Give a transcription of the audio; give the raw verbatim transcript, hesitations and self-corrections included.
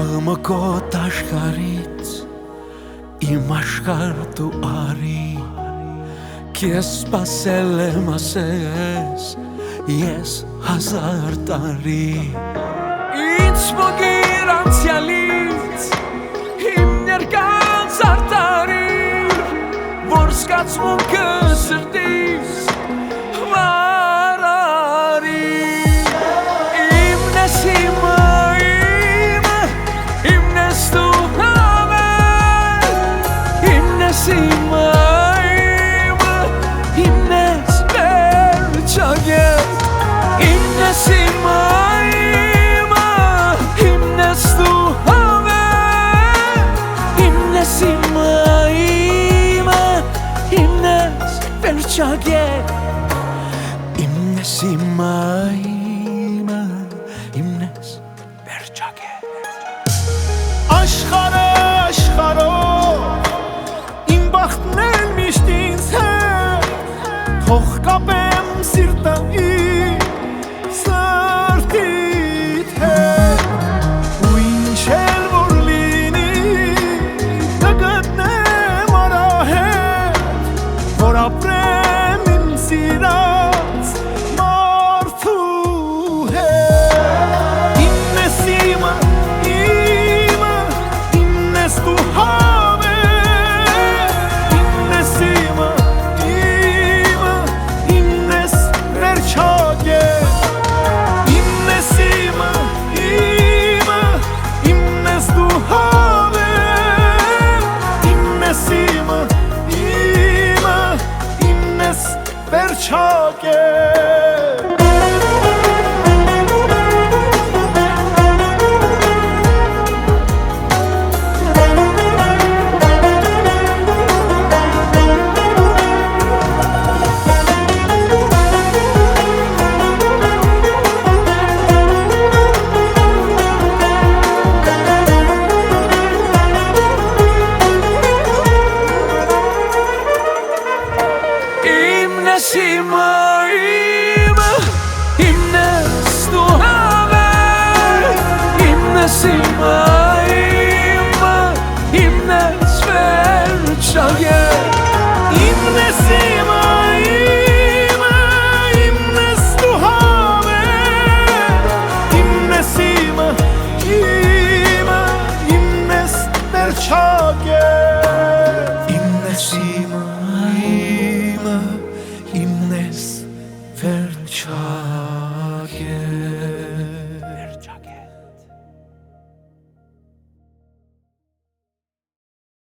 Աղմը կոտ աշխարից իմ աշխար դու արի Քեզ սպասել եմ ասես ես հազար տարի Ինձ մոգիր անցյալից իմ ներկան զարտարիր Որ զգացմունքը սրտիս վարարի Իմն ես իմը իմը Իմն ես դու համեր Իմն ես իմը իմը Իմն ես վերջագեր Իմն ես իմը իմը Իմն ես դու համեր Իմն ես իմը իմը Իմն ես վերջագեր Իմն ես իմը իմը Իմն ես վերջագեր Աշխարհը աշխարհով Իմ բախտն էլ միշտ ինձ հետ Թող կապեմ սիրտից Սրտիդ հետ Ու ինչ էլ որ լինի Կգտնեմ արահետ Որ ապրեմ իմ սիրած մարդու հետ Իմն ես իմը իմը Իմն ես դու համեր Իմն ես իմը իմը Իմն ես վերջագեր Իմն ես իմը իմը Իմն ես դու համեր Իմն ես իմը իմը Իմն ես վերջագեր Իմն ես իմը իմը Իմն ես դու համեր Իմն ես իմը իմը Իմն ես վերջագեր Իմն ես իմը իմը Իմն ես դու համեր Իմն ես իմը իմը Իմն ես վերջագեր Իմն ես իմը իմը Իմն ես վերջագեր